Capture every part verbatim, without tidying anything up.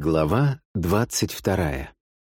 Глава двадцать вторая.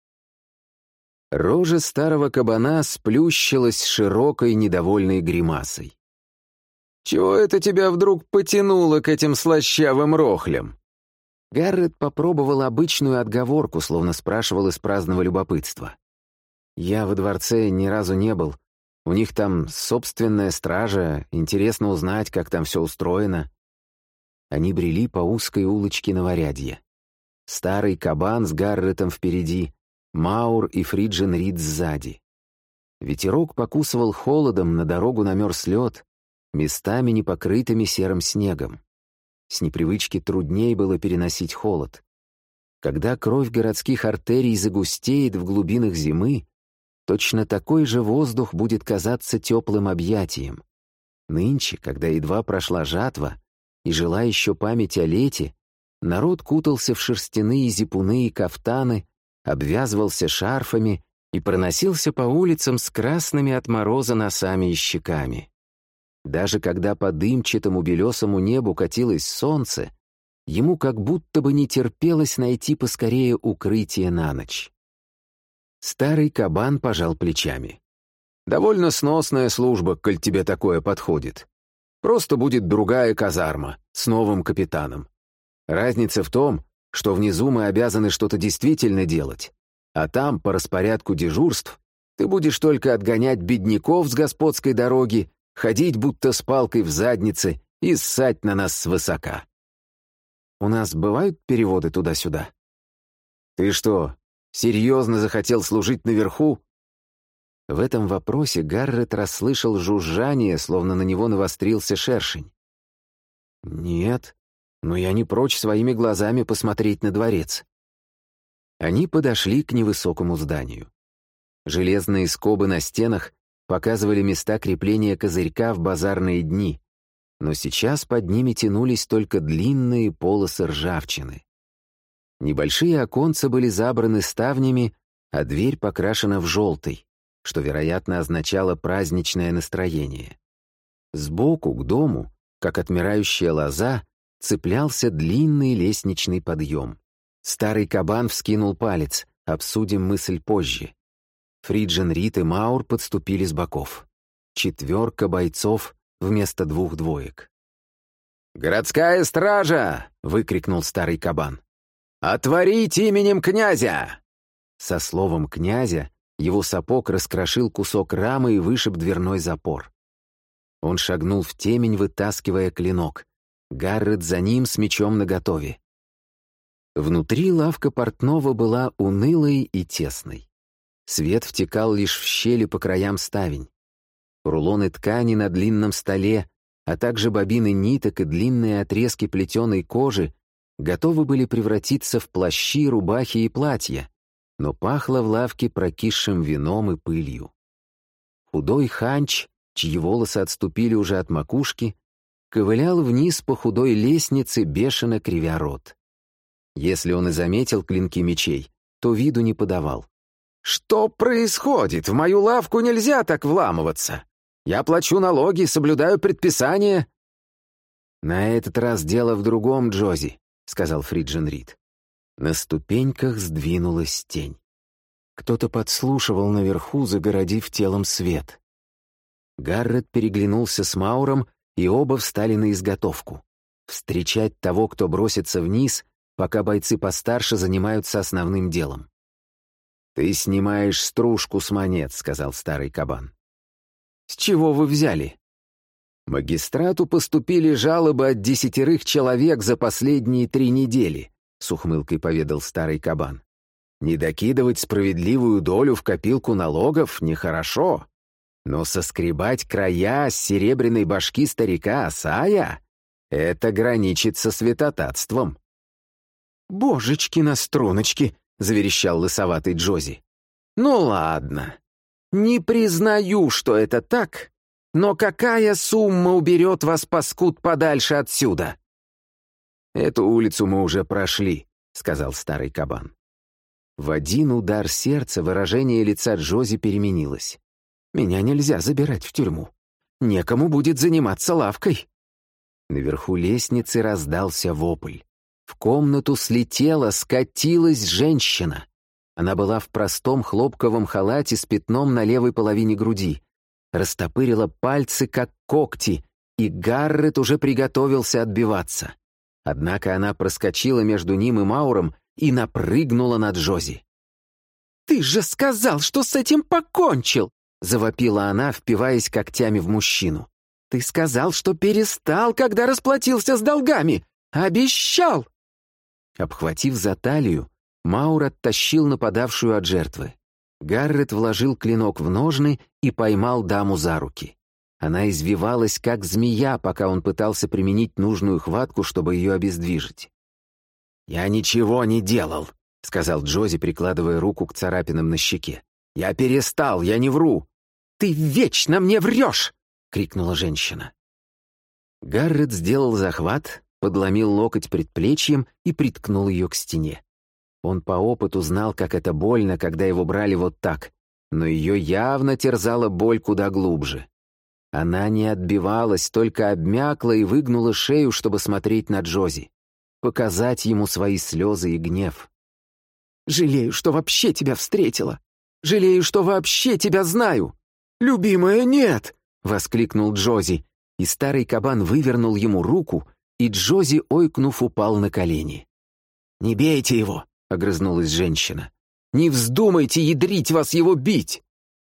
Рожа старого кабана сплющилась широкой недовольной гримасой. «Чего это тебя вдруг потянуло к этим слащавым рохлям?» Гаррет попробовал обычную отговорку, словно спрашивал из праздного любопытства. «Я во дворце ни разу не был. У них там собственная стража, интересно узнать, как там все устроено». Они брели по узкой улочке Новорядья. Старый кабан с Гарретом впереди, Маур и Фриджин Рид сзади. Ветерок покусывал холодом, на дорогу намерз лед, местами не покрытыми серым снегом. С непривычки трудней было переносить холод. Когда кровь городских артерий загустеет в глубинах зимы, точно такой же воздух будет казаться теплым объятием. Нынче, когда едва прошла жатва и жила еще память о лете, народ кутался в шерстяные зипуны и кафтаны, обвязывался шарфами и проносился по улицам с красными от мороза носами и щеками. Даже когда по дымчатому белесому небу катилось солнце, ему как будто бы не терпелось найти поскорее укрытие на ночь. Старый кабан пожал плечами. «Довольно сносная служба, коль тебе такое подходит. Просто будет другая казарма с новым капитаном. Разница в том, что внизу мы обязаны что-то действительно делать, а там, по распорядку дежурств, ты будешь только отгонять бедняков с господской дороги, ходить будто с палкой в заднице и ссать на нас свысока. У нас бывают переводы туда-сюда? Ты что, серьезно захотел служить наверху?» В этом вопросе Гаррет расслышал жужжание, словно на него навострился шершень. «Нет, но я не прочь своими глазами посмотреть на дворец». Они подошли к невысокому зданию. Железные скобы на стенах показывали места крепления козырька в базарные дни, но сейчас под ними тянулись только длинные полосы ржавчины. Небольшие оконца были забраны ставнями, а дверь покрашена в желтый, что, вероятно, означало праздничное настроение. Сбоку к дому, как отмирающая лоза, цеплялся длинный лестничный подъем. Старый кабан вскинул палец, обсудим мысль позже. Фриджин Рид и Маур подступили с боков. Четверка бойцов вместо двух двоек. «Городская стража!» — выкрикнул старый кабан. «Отворить именем князя!» Со словом «князя» его сапог раскрошил кусок рамы и вышиб дверной запор. Он шагнул в темень, вытаскивая клинок. Гаррет за ним с мечом наготове. Внутри лавка портного была унылой и тесной. Свет втекал лишь в щели по краям ставень. Рулоны ткани на длинном столе, а также бобины ниток и длинные отрезки плетеной кожи готовы были превратиться в плащи, рубахи и платья, но пахло в лавке прокисшим вином и пылью. Худой ханч, чьи волосы отступили уже от макушки, ковылял вниз по худой лестнице, бешено кривя рот. Если он и заметил клинки мечей, то виду не подавал. «Что происходит? В мою лавку нельзя так вламываться! Я плачу налоги, соблюдаю предписания!» «На этот раз дело в другом, Джози», — сказал Фриджин Рид. На ступеньках сдвинулась тень. Кто-то подслушивал наверху, загородив телом свет. Гаррет переглянулся с Мауром, и оба встали на изготовку. Встречать того, кто бросится вниз, пока бойцы постарше занимаются основным делом. «Ты снимаешь стружку с монет», — сказал старый кабан. «С чего вы взяли?» «Магистрату поступили жалобы от десятерых человек за последние три недели», — с ухмылкой поведал старый кабан. «Не докидывать справедливую долю в копилку налогов нехорошо, но соскребать края с серебряной башки старика Асая — это граничит со святотатством». «Божечки на струночки!» — заверещал лысоватый Джози. «Ну ладно, не признаю, что это так, но какая сумма уберет вас, паскуд, подальше отсюда?» «Эту улицу мы уже прошли», — сказал старый кабан. В один удар сердца выражение лица Джози переменилось. «Меня нельзя забирать в тюрьму. Некому будет заниматься лавкой». Наверху лестницы раздался вопль. В комнату слетела, скатилась женщина. Она была в простом хлопковом халате с пятном на левой половине груди. Растопырила пальцы, как когти, и Гаррет уже приготовился отбиваться. Однако она проскочила между ним и Мауром и напрыгнула на Джози. «Ты же сказал, что с этим покончил!» — завопила она, впиваясь когтями в мужчину. «Ты сказал, что перестал, когда расплатился с долгами! Обещал!» Обхватив за талию, Маур оттащил нападавшую от жертвы. Гаррет вложил клинок в ножны и поймал даму за руки. Она извивалась, как змея, пока он пытался применить нужную хватку, чтобы ее обездвижить. «Я ничего не делал», — сказал Джози, прикладывая руку к царапинам на щеке. «Я перестал, я не вру». «Ты вечно мне врешь!» — крикнула женщина. Гаррет сделал захват, подломил локоть предплечьем и приткнул ее к стене. Он по опыту знал, как это больно, когда его брали вот так, но ее явно терзала боль куда глубже. Она не отбивалась, только обмякла и выгнула шею, чтобы смотреть на Джози, показать ему свои слезы и гнев. «Жалею, что вообще тебя встретила. Жалею, что вообще тебя знаю. Любимая, нет!» — воскликнул Джози, и старый кабан вывернул ему руку, и Джози, ойкнув, упал на колени. «Не бейте его!» — огрызнулась женщина. «Не вздумайте ядрить вас его бить!»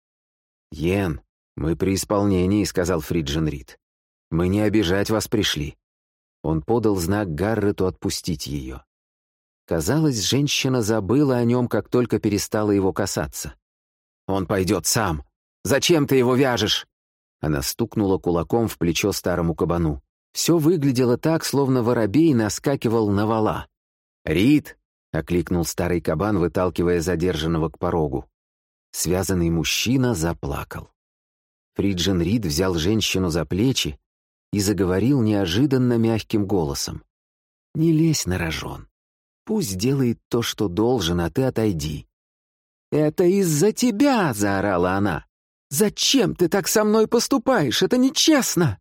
«Йен, мы при исполнении», — сказал Фриджин Рид. «Мы не обижать вас пришли». Он подал знак Гаррету отпустить ее. Казалось, женщина забыла о нем, как только перестала его касаться. «Он пойдет сам! Зачем ты его вяжешь?» Она стукнула кулаком в плечо старому кабану. Все выглядело так, словно воробей наскакивал на вола. «Рид!» — окликнул старый кабан, выталкивая задержанного к порогу. Связанный мужчина заплакал. Фриджин Рид взял женщину за плечи и заговорил неожиданно мягким голосом. «Не лезь на рожон. Пусть делает то, что должен, а ты отойди». «Это из-за тебя!» — заорала она. «Зачем ты так со мной поступаешь? Это нечестно!»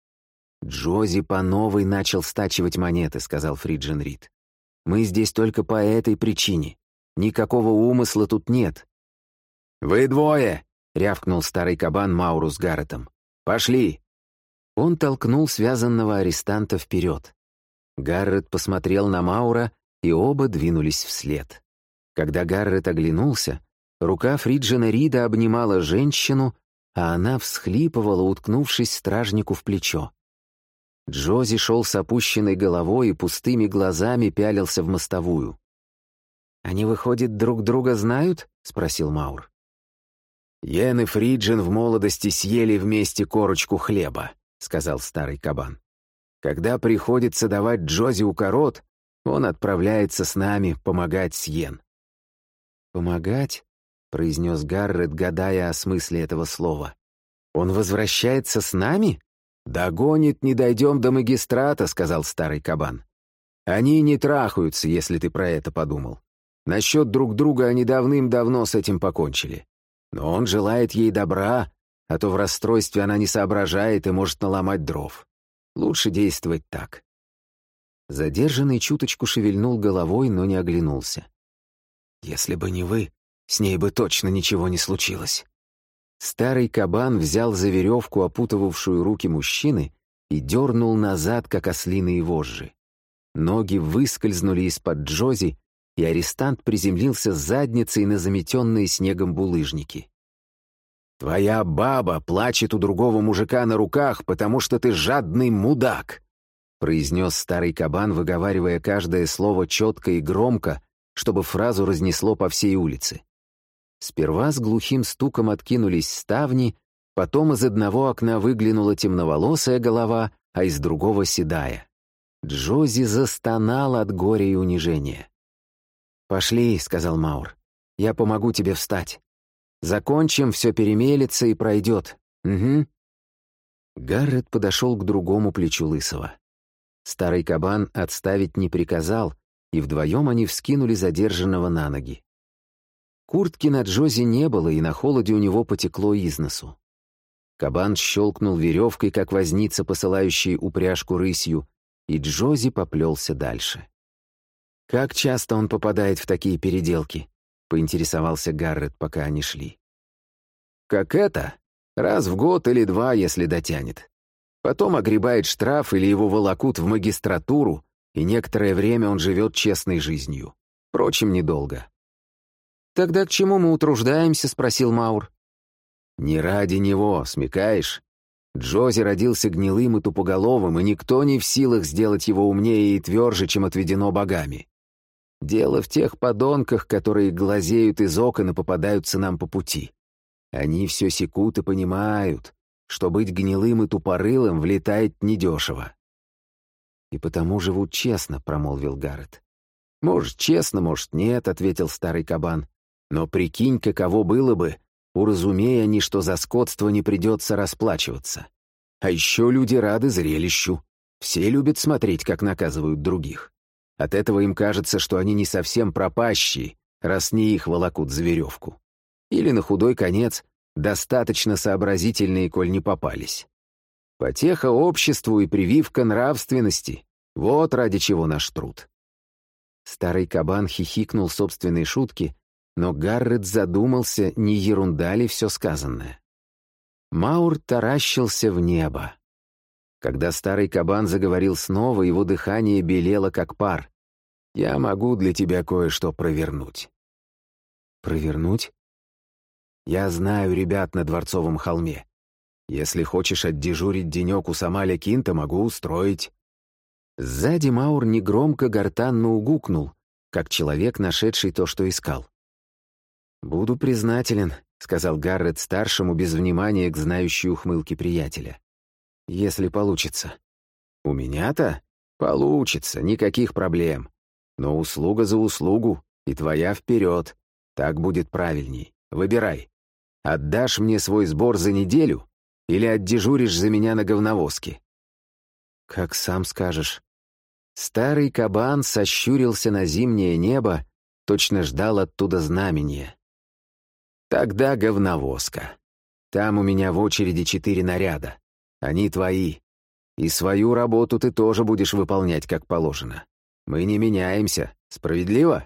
«Джози по новой начал стачивать монеты», — сказал Фриджин Рид. «Мы здесь только по этой причине. Никакого умысла тут нет». «Вы двое!» — рявкнул старый кабан Мауру с Гарретом. «Пошли!» Он толкнул связанного арестанта вперед. Гаррет посмотрел на Маура, и оба двинулись вслед. Когда Гаррет оглянулся, рука Фриджина Рида обнимала женщину, а она всхлипывала, уткнувшись стражнику в плечо. Джози шел с опущенной головой и пустыми глазами пялился в мостовую. «Они, выходит, друг друга знают?» — спросил Маур. «Йен и Фриджин в молодости съели вместе корочку хлеба», — сказал старый кабан. «Когда приходится давать Джози укорот, он отправляется с нами помогать с Йен». «Помогать?» — произнес Гаррет, гадая о смысле этого слова. «Он возвращается с нами?» «Догонит, не дойдем до магистрата», — сказал старый кабан. «Они не трахаются, если ты про это подумал. Насчет друг друга они давным-давно с этим покончили. Но он желает ей добра, а то в расстройстве она не соображает и может наломать дров. Лучше действовать так». Задержанный чуточку шевельнул головой, но не оглянулся. «Если бы не вы, с ней бы точно ничего не случилось». Старый кабан взял за веревку, опутывавшую руки мужчины, и дернул назад, как ослиные вожжи. Ноги выскользнули из-под Джози, и арестант приземлился с задницей на заметенные снегом булыжники. «Твоя баба плачет у другого мужика на руках, потому что ты жадный мудак», произнес старый кабан, выговаривая каждое слово четко и громко, чтобы фразу разнесло по всей улице. Сперва с глухим стуком откинулись ставни, потом из одного окна выглянула темноволосая голова, а из другого — седая. Джози застонал от горя и унижения. «Пошли», — сказал Маур, — «я помогу тебе встать. Закончим, все перемелется и пройдет. Угу». Гаррет подошел к другому плечу Лысого. Старый кабан отставить не приказал, и вдвоем они вскинули задержанного на ноги. Куртки на Джози не было, и на холоде у него потекло из носу. Кабан щелкнул веревкой, как возница, посылающий упряжку рысью, и Джози поплелся дальше. «Как часто он попадает в такие переделки?» — поинтересовался Гаррет, пока они шли. «Как это? Раз в год или два, если дотянет. Потом огребает штраф или его волокут в магистратуру, и некоторое время он живет честной жизнью. Впрочем, недолго». «Тогда к чему мы утруждаемся?» — спросил Маур. «Не ради него, смекаешь? Джози родился гнилым и тупоголовым, и никто не в силах сделать его умнее и тверже, чем отведено богами. Дело в тех подонках, которые глазеют из окон и попадаются нам по пути. Они все секут и понимают, что быть гнилым и тупорылым влетает недешево». «И потому живут честно», — промолвил Гаррет. «Может, честно, может, нет», — ответил старый кабан. «Но прикинь, каково было бы, уразумея они, что за скотство не придется расплачиваться. А еще люди рады зрелищу. Все любят смотреть, как наказывают других. От этого им кажется, что они не совсем пропащие, раз не их волокут за веревку. Или, на худой конец, достаточно сообразительные, коль не попались. Потеха обществу и прививка нравственности — вот ради чего наш труд». Старый кабан хихикнул собственной шутки, но Гаррет задумался, не ерунда ли все сказанное. Маур таращился в небо. Когда старый кабан заговорил снова, его дыхание белело, как пар. «Я могу для тебя кое-что провернуть». «Провернуть?» «Я знаю ребят на Дворцовом холме. Если хочешь отдежурить денек у Самаля Кинта, могу устроить». Сзади Маур негромко гортанно угукнул, как человек, нашедший то, что искал. «Буду признателен», — сказал Гаррет старшему без внимания к знающей ухмылке приятеля. «Если получится». «У меня-то? Получится, никаких проблем. Но услуга за услугу, и твоя вперед. Так будет правильней. Выбирай. Отдашь мне свой сбор за неделю или отдежуришь за меня на говновозке?» «Как сам скажешь». Старый кабан сощурился на зимнее небо, точно ждал оттуда знамения. «Тогда говновозка. Там у меня в очереди четыре наряда. Они твои. И свою работу ты тоже будешь выполнять, как положено. Мы не меняемся. Справедливо?»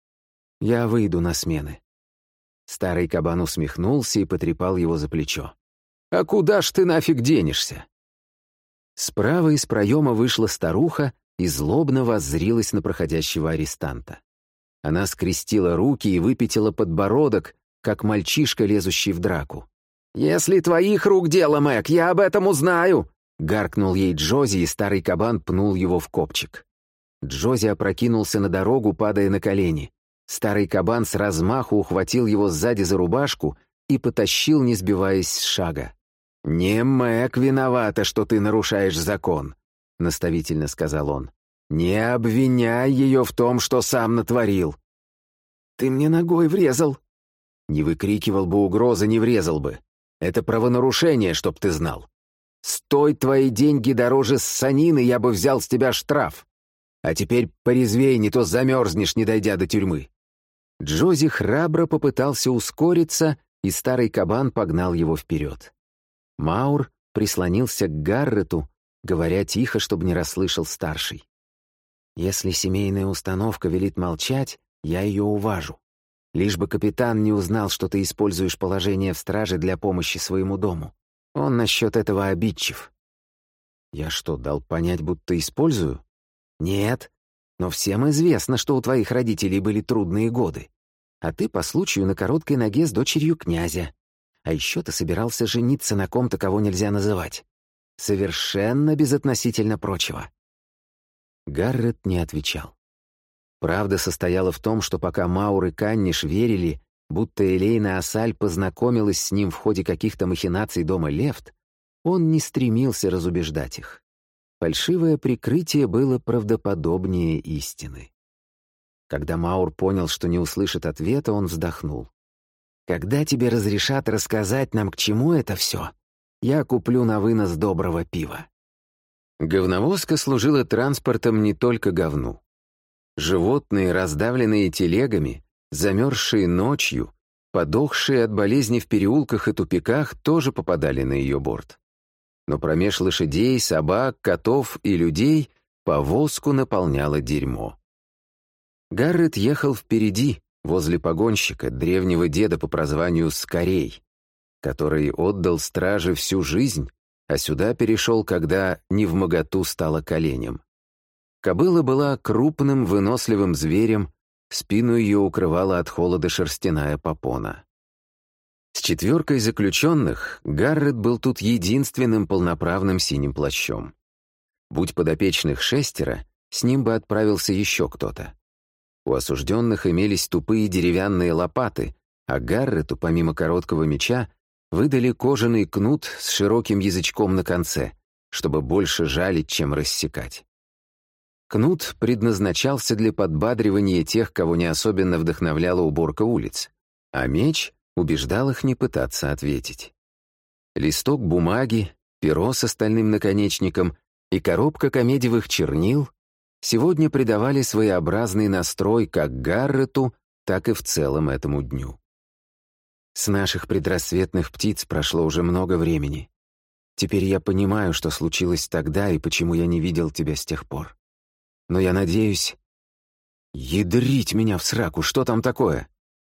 «Я выйду на смены». Старый кабан усмехнулся и потрепал его за плечо. «А куда ж ты нафиг денешься?» Справа из проема вышла старуха и злобно воззрилась на проходящего арестанта. Она скрестила руки и выпятила подбородок, как мальчишка, лезущий в драку. «Если твоих рук дело, Мэг, я об этом узнаю!» — гаркнул ей Джози, и старый кабан пнул его в копчик. Джози опрокинулся на дорогу, падая на колени. Старый кабан с размаху ухватил его сзади за рубашку и потащил, не сбиваясь с шага. «Не Мэг виновата, что ты нарушаешь закон», — наставительно сказал он. «Не обвиняй ее в том, что сам натворил». «Ты мне ногой врезал». «Не выкрикивал бы угрозы, не врезал бы. Это правонарушение, чтоб ты знал. Стой твои деньги дороже ссанины, я бы взял с тебя штраф. А теперь порезвей, не то замерзнешь, не дойдя до тюрьмы». Джози храбро попытался ускориться, и старый кабан погнал его вперед. Маур прислонился к Гаррету, говоря тихо, чтобы не расслышал старший. «Если семейная установка велит молчать, я ее уважу. Лишь бы капитан не узнал, что ты используешь положение в страже для помощи своему дому. Он насчет этого обидчив». «Я что, дал понять, будто использую?» «Нет, но всем известно, что у твоих родителей были трудные годы. А ты по случаю на короткой ноге с дочерью князя. А еще ты собирался жениться на ком-то, кого нельзя называть. Совершенно безотносительно прочего». Гаррет не отвечал. Правда состояла в том, что пока Маур и Канниш верили, будто Элейна Асаль познакомилась с ним в ходе каких-то махинаций дома Лефт, он не стремился разубеждать их. Фальшивое прикрытие было правдоподобнее истины. Когда Маур понял, что не услышит ответа, он вздохнул. «Когда тебе разрешат рассказать нам, к чему это все, я куплю на вынос доброго пива». Говновозка служила транспортом не только говну. Животные, раздавленные телегами, замерзшие ночью, подохшие от болезни в переулках и тупиках, тоже попадали на ее борт. Но промеж лошадей, собак, котов и людей повозку наполняло дерьмо. Гаррет ехал впереди, возле погонщика, древнего деда по прозванию Скорей, который отдал страже всю жизнь, а сюда перешел, когда невмоготу стало коленем. Кобыла была крупным, выносливым зверем, спину ее укрывала от холода шерстяная попона. С четверкой заключенных Гаррет был тут единственным полноправным синим плащом. Будь подопечных шестеро, с ним бы отправился еще кто-то. У осужденных имелись тупые деревянные лопаты, а Гаррету, помимо короткого меча, выдали кожаный кнут с широким язычком на конце, чтобы больше жалить, чем рассекать. Кнут предназначался для подбадривания тех, кого не особенно вдохновляла уборка улиц, а меч убеждал их не пытаться ответить. Листок бумаги, перо с остальным наконечником и коробка комедиевых чернил сегодня придавали своеобразный настрой как Гаррету, так и в целом этому дню. С наших предрассветных птиц прошло уже много времени. Теперь я понимаю, что случилось тогда и почему я не видел тебя с тех пор. Но я надеюсь... Ядрить меня в сраку, что там такое?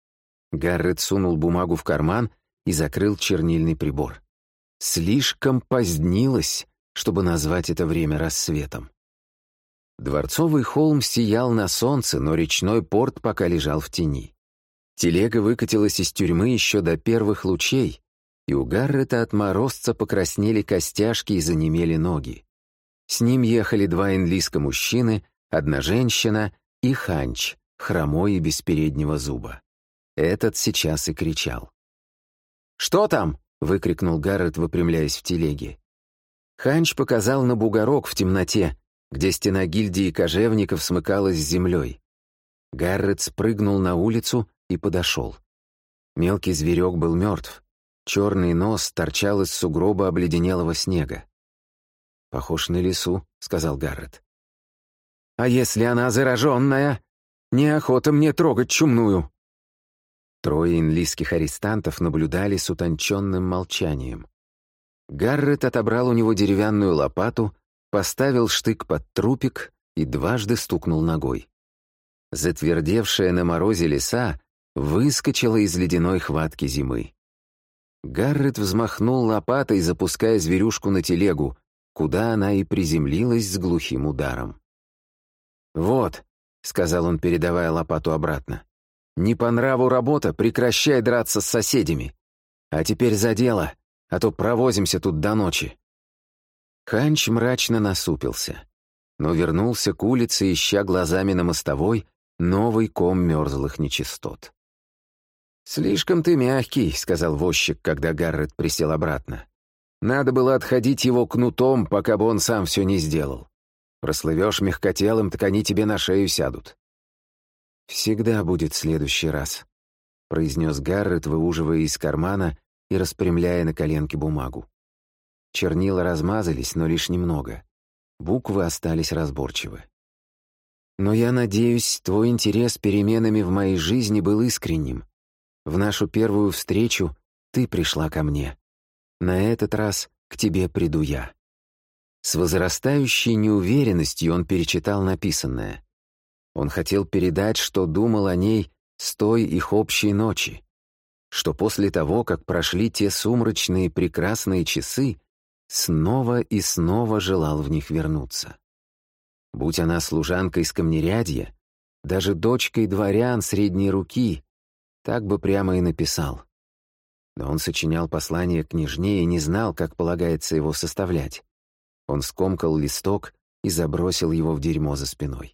Гаррет сунул бумагу в карман и закрыл чернильный прибор. Слишком позднилось, чтобы назвать это время рассветом. Дворцовый холм сиял на солнце, но речной порт пока лежал в тени. Телега выкатилась из тюрьмы еще до первых лучей, и у Гаррета от морозца покраснели костяшки и занемели ноги. С ним ехали два энлиска мужчины, одна женщина и Ханч, хромой и без переднего зуба. Этот сейчас и кричал. «Что там?» — выкрикнул Гаррет, выпрямляясь в телеге. Ханч показал на бугорок в темноте, где стена гильдии кожевников смыкалась с землей. Гаррет спрыгнул на улицу и подошел. Мелкий зверек был мертв. Черный нос торчал из сугроба обледенелого снега. «Похож на лису», — сказал Гаррет. «А если она зараженная? Неохота мне трогать чумную». Трое инлийских арестантов наблюдали с утонченным молчанием. Гаррет отобрал у него деревянную лопату, поставил штык под трупик и дважды стукнул ногой. Затвердевшая на морозе лиса выскочила из ледяной хватки зимы. Гаррет взмахнул лопатой, запуская зверюшку на телегу, куда она и приземлилась с глухим ударом. «Вот», — сказал он, передавая лопату обратно, — «не по нраву работа, прекращай драться с соседями. А теперь за дело, а то провозимся тут до ночи». Ханч мрачно насупился, но вернулся к улице, ища глазами на мостовой новый ком мерзлых нечистот. «Слишком ты мягкий», — сказал возчик, когда Гаррет присел обратно. «Надо было отходить его кнутом, пока бы он сам все не сделал. Прослывешь мягкотелым, так они тебе на шею сядут». «Всегда будет следующий раз», — произнес Гаррет, выуживая из кармана и распрямляя на коленке бумагу. Чернила размазались, но лишь немного. Буквы остались разборчивы. «Но я надеюсь, твой интерес переменами в моей жизни был искренним. В нашу первую встречу ты пришла ко мне. На этот раз к тебе приду я». С возрастающей неуверенностью он перечитал написанное. Он хотел передать, что думал о ней с той их общей ночи, что после того, как прошли те сумрачные прекрасные часы, снова и снова желал в них вернуться. Будь она служанкой с Камнерядья, даже дочкой дворян средней руки, так бы прямо и написал. Но он сочинял послание княжне и не знал, как полагается его составлять. Он скомкал листок и забросил его в дерьмо за спиной.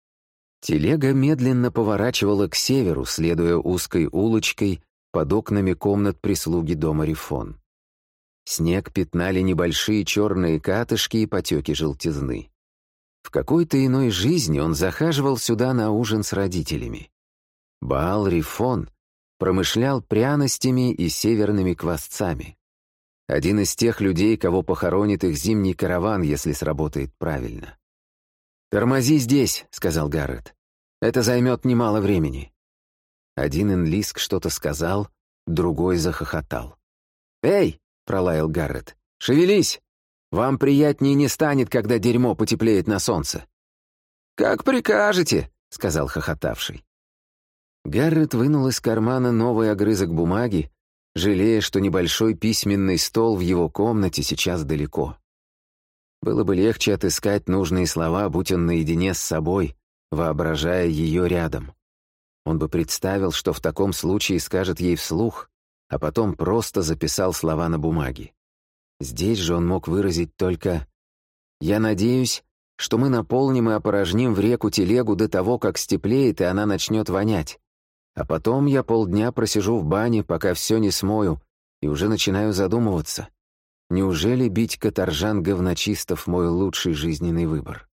Телега медленно поворачивала к северу, следуя узкой улочкой под окнами комнат прислуги дома Рифон. Снег пятнали небольшие черные катышки и потеки желтизны. В какой-то иной жизни он захаживал сюда на ужин с родителями. Баал Рифон промышлял пряностями и северными квасцами. Один из тех людей, кого похоронит их зимний караван, если сработает правильно. «Тормози здесь», — сказал Гаррет. «Это займет немало времени». Один инлиск что-то сказал, другой захохотал. «Эй!» — пролаял Гаррет. «Шевелись! Вам приятнее не станет, когда дерьмо потеплеет на солнце». «Как прикажете», — сказал хохотавший. Гаррет вынул из кармана новый огрызок бумаги, жалея, что небольшой письменный стол в его комнате сейчас далеко. Было бы легче отыскать нужные слова, будь он наедине с собой, воображая ее рядом. Он бы представил, что в таком случае скажет ей вслух, а потом просто записал слова на бумаге. Здесь же он мог выразить только «Я надеюсь, что мы наполним и опорожним в реку телегу до того, как степлеет, и она начнет вонять. А потом я полдня просижу в бане, пока все не смою, и уже начинаю задумываться. Неужели бить каторжан-говночистов мой лучший жизненный выбор?»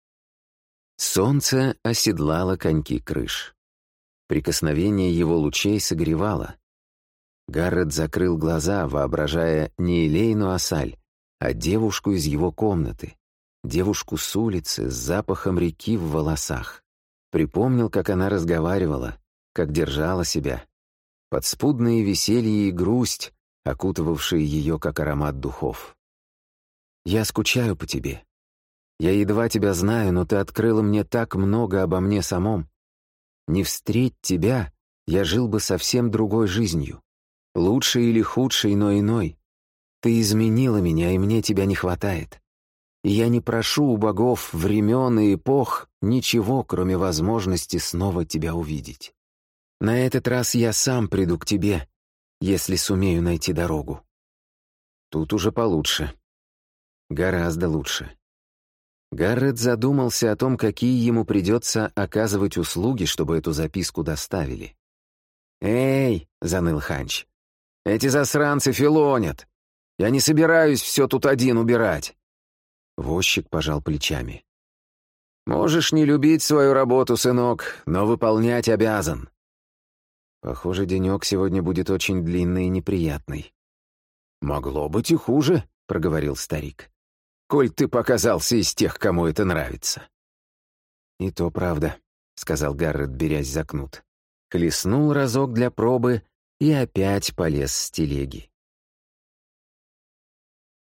Солнце оседлало коньки крыш. Прикосновение его лучей согревало. Гаррет закрыл глаза, воображая не Элейну Асаль, а девушку из его комнаты, девушку с улицы с запахом реки в волосах. Припомнил, как она разговаривала, как держала себя. Подспудное веселье и грусть, окутывавшие ее, как аромат духов. «Я скучаю по тебе. Я едва тебя знаю, но ты открыла мне так много обо мне самом. Не встреть тебя, я жил бы совсем другой жизнью. Лучшей или худшей, но иной. Ты изменила меня, и мне тебя не хватает. И я не прошу у богов, времен и эпох ничего, кроме возможности снова тебя увидеть. На этот раз я сам приду к тебе, если сумею найти дорогу». Тут уже получше. Гораздо лучше. Гаррет задумался о том, какие ему придется оказывать услуги, чтобы эту записку доставили. «Эй!» — заныл Ханч. «Эти засранцы филонят! Я не собираюсь все тут один убирать!» Возчик пожал плечами. «Можешь не любить свою работу, сынок, но выполнять обязан». Похоже, денек сегодня будет очень длинный и неприятный. «Могло быть и хуже», — проговорил старик. «Коль ты показался из тех, кому это нравится». «И то правда», — сказал Гаррет, берясь за кнут. Хлестнул разок для пробы и опять полез с телеги.